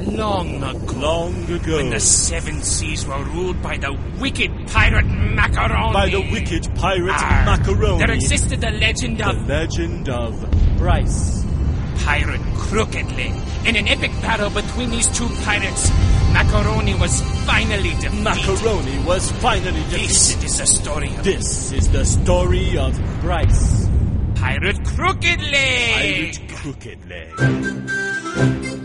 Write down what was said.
Long ago. Long ago. When the seven seas were ruled by the wicked pirate Macaroni. By the wicked pirate Macaroni. There existed the legend of... The legend of Bryce. Pirate Crooked Leg. In an epic battle between these two pirates, Macaroni was finally defeated. Macaroni was finally defeated. This is the story of... This is the story of Bryce. Pirate Crooked Leg. Pirate Crooked Leg.